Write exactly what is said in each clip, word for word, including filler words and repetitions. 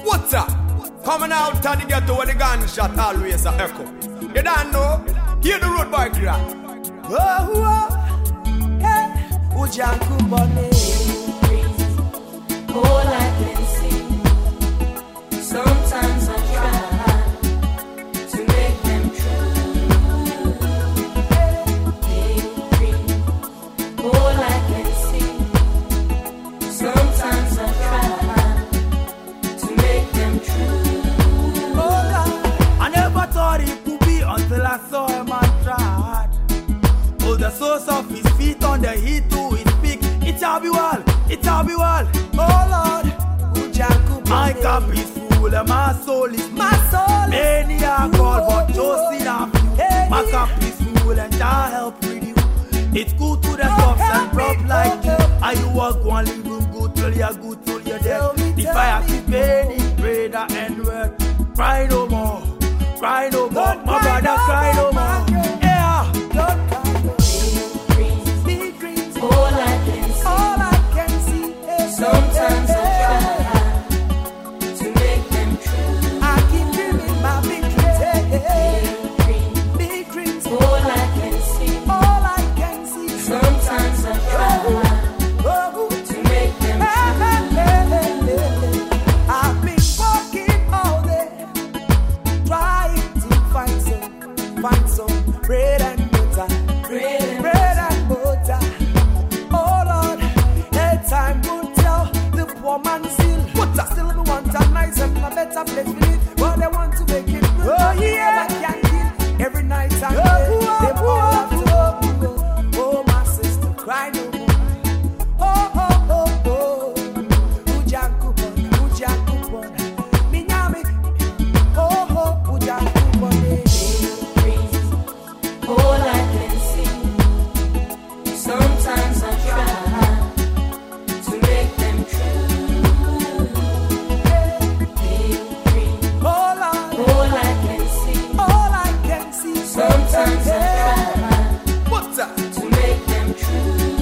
What's up? Coming out of the ghetto where the gunshot always a echo. You don't know? Hear the road boy cry. Oh, oh, hey, Ujanku Bonnet. All I can see. Sometimes I try to make them true. They dream. All I can see. Sometimes I try to make them true. Oh, God. I never thought it could be until I saw a man try. Oh, the source of his feet on the heat to his peak. It's all be wall, it's all be wall. Oh, Lord. Ujanku My Bonnet. cup is full and my soul is My soul is many are called, but just enough. Hey, My cup is full and I help with you. It's good to the tops and rough like you. Are you walk one little good till you're good till you're Tell dead? me, The tell fire me, keep burning, pray the end word. Cry no more, cry no more, Don't my cry brother, no cry no more, my more. girl. Yeah. Don't cry no more. Big dreams. All I can see. All I can see is Sometimes I try to make them true. I keep dreaming my big dreams. Hey, hey, They dream. hey. Big dreams. All I can see. All I can see. Sometimes I try Oh, to make them hey, true. hey, hey, hey, hey. I've been walking all day, trying to find some, find some bread and butter, Bread and bread and butter. Oh Lord, a time will tell the poor man still, but still we want a nice and a better place to live. But they want to make it good. Oh yeah, I can't kill every night and day. Them all have to go. Oh my sister, cry no more. Oh oh oh oh, Ujanku Bonnet, Ujanku Bonnet, Minyami. Oh oh, Ujanku Bonnet. All I can see. Sometimes I try to make them true. They dream. Oh Lord, All I can see. all I can see. Sometimes I try What's up? to make them true.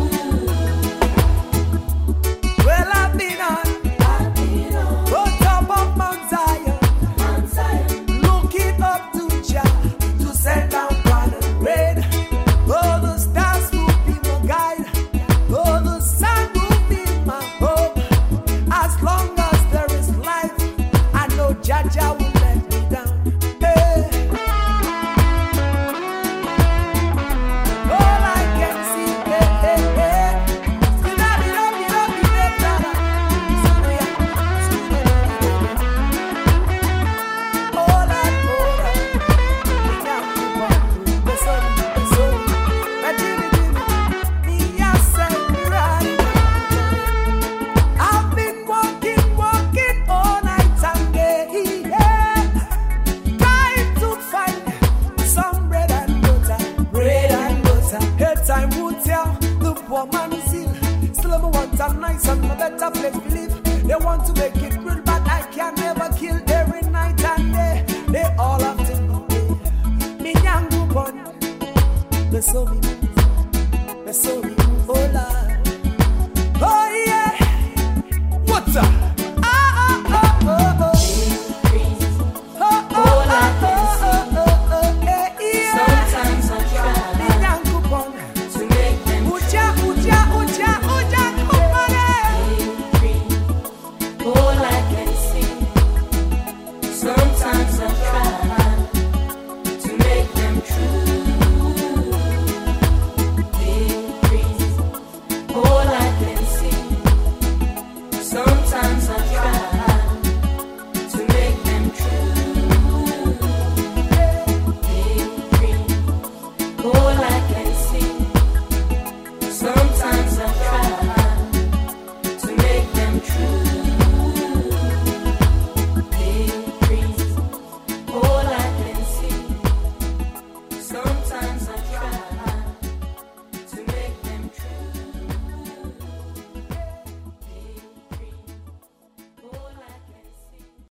Well, I've been on, I've been on on top of Mount Zion, Mount Zion. looking up to Jah to send down pan and rain. Oh, the stars will be my guide. Oh, the sun will be my hope. As long as there is life, I know Jah Jah will let me down. Hey. All I can see, hey, hey, hey. Still I be up, be up, be up, brother. Still we are, still we are. All I know that we can't keep on. The sun, the sun. But Jimmy, Jimmy, me, I say, me right now. I've been walking, walking all night and day, yeah. Trying to find some bread and butter, bread and butter. Hey, time will tell the poor man is ill. Still, I want a nice and a better place to live. They want to make it good, but I can never kill every night and day. They all have to know me. Me nyangu bon, me so me, me so me.